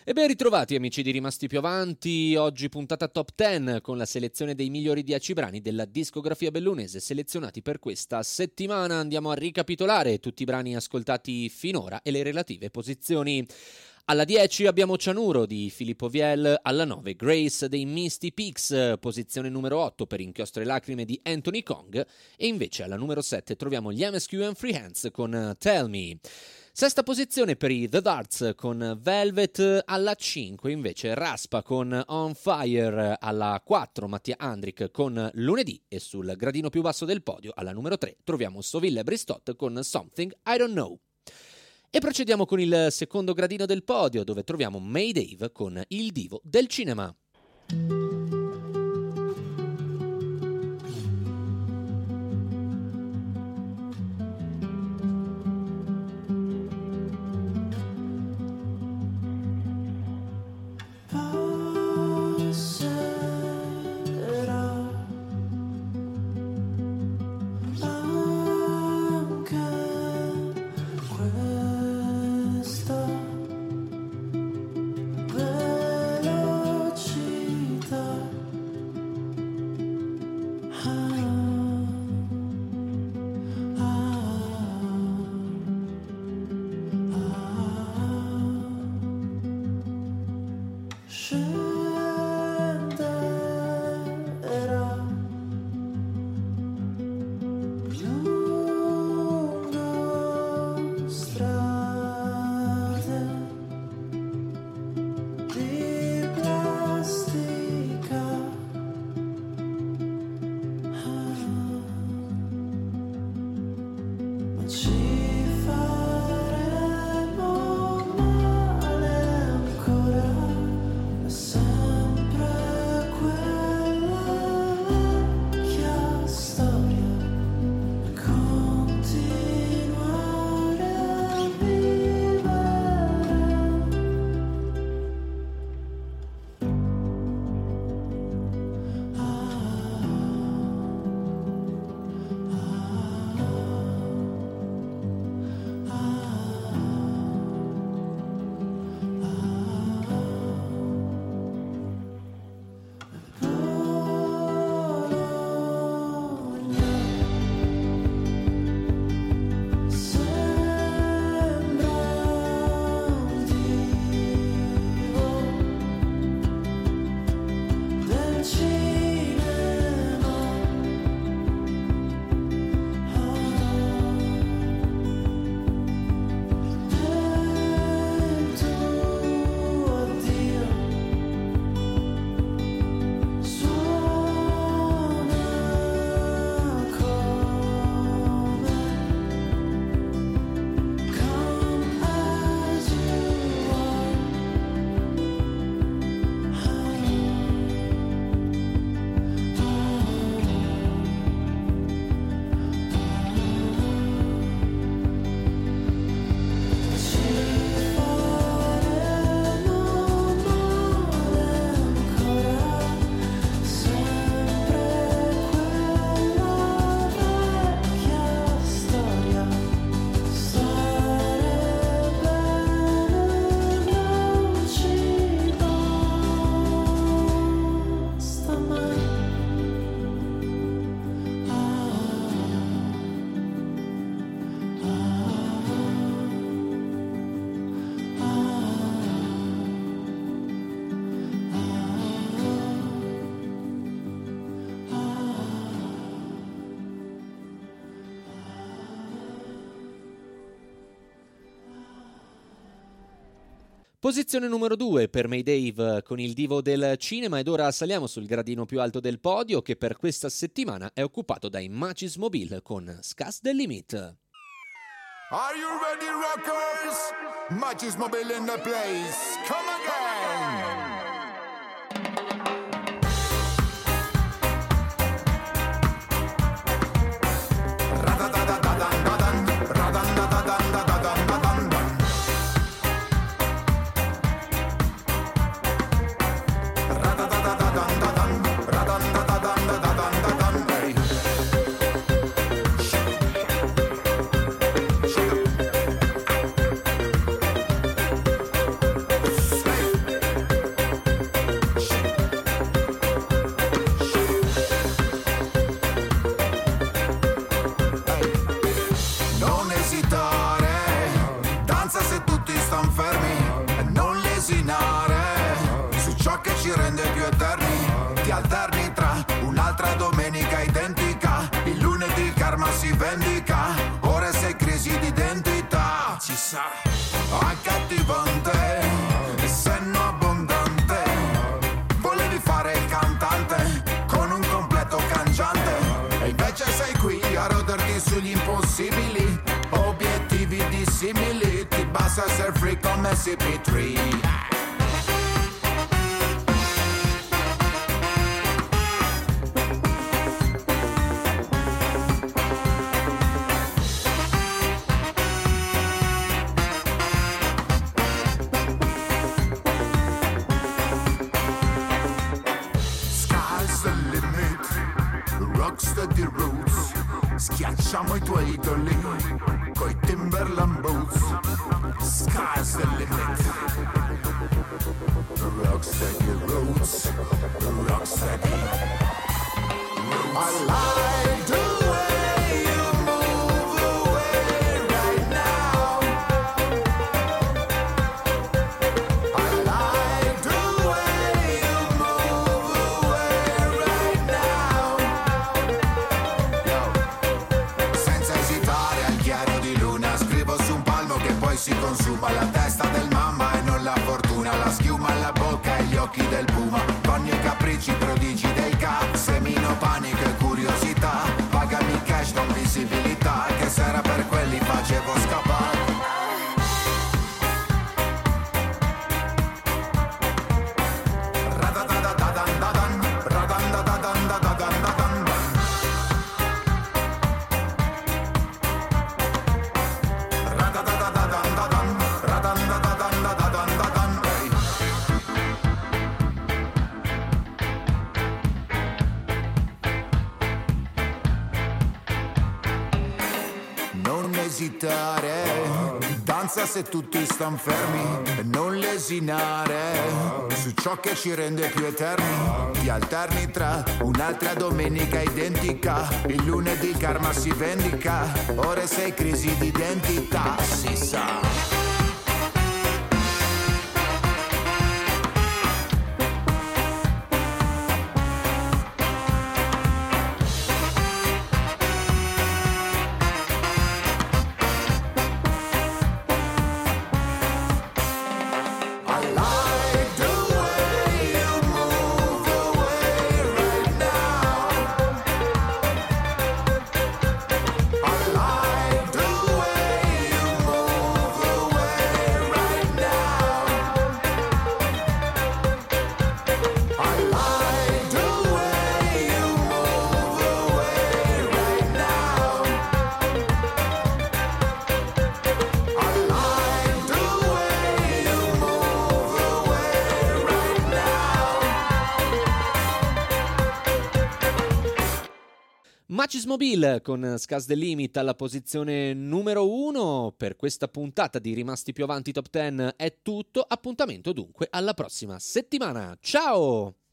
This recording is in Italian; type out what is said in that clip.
E ben ritrovati amici di Rimasti Più Avanti, oggi puntata top 10 con la selezione dei migliori 10 brani della discografia bellunese selezionati per questa settimana. Andiamo a ricapitolare tutti i brani ascoltati finora e le relative posizioni. Alla 10 abbiamo Cianuro di Filippo Viel, alla 9 Grace dei Misty Peaks, posizione numero 8 per Inchiostro e Lacrime di Anthony Kong, e invece alla numero 7 troviamo gli MSQ and Free Hands con Tell Me. Sesta posizione per i The Darts con Velvet, alla 5 invece Raspa con On Fire, alla 4 Mattia Andrik con Lunedì e sul gradino più basso del podio alla numero 3 troviamo Soville Bristot con Something I Don't Know. E procediamo con il secondo gradino del podio dove troviamo May Dave con Il Divo del Cinema. Posizione numero 2 per May Dave con Il Divo del Cinema, ed ora saliamo sul gradino più alto del podio che per questa settimana è occupato dai Magis Mobile con Sky's the Limit. Are you ready, rockers? Magis Mobile in the place. Come again. lesinare su ciò che ci rende più eterni. Ti alterni tra un'altra domenica identica, il lunedì il karma si vendica, ore sei crisi di identità. Ci sa, accattivante, senno abbondante, volevi fare il cantante con un completo cangiante, e invece sei qui a roderti sugli impossibili, obiettivi dissimili, ti basta essere free come CP3. Rocksteady roots, schiacciamo i tuoi idoli coi Timberland boots. Sky's the limit. Rocksteady roots, rocksteady roots. I like the way you move away right now. I like the way you move away right now. Senza esitare al chiaro di luna scrivo su un palmo che poi si consuma, la testa del mamma e non la fortuna, la schiuma alla bocca e gli occhi del puma, con i capricci prodigi del cap, semino panico e curiosità, pagami cash non visibilità, che se era per quelli facevo scappare. Non esitare, danza se tutti stan fermi, non lesinare su ciò che ci rende più eterni. Ti alterni tra un'altra domenica identica, il lunedì il karma si vendica, ore sei crisi di identità. Si sa. Macis Mobil con Sky's the Limit alla posizione numero 1. Per questa puntata di Rimasti più avanti Top 10 è tutto. Appuntamento dunque alla prossima settimana. Ciao!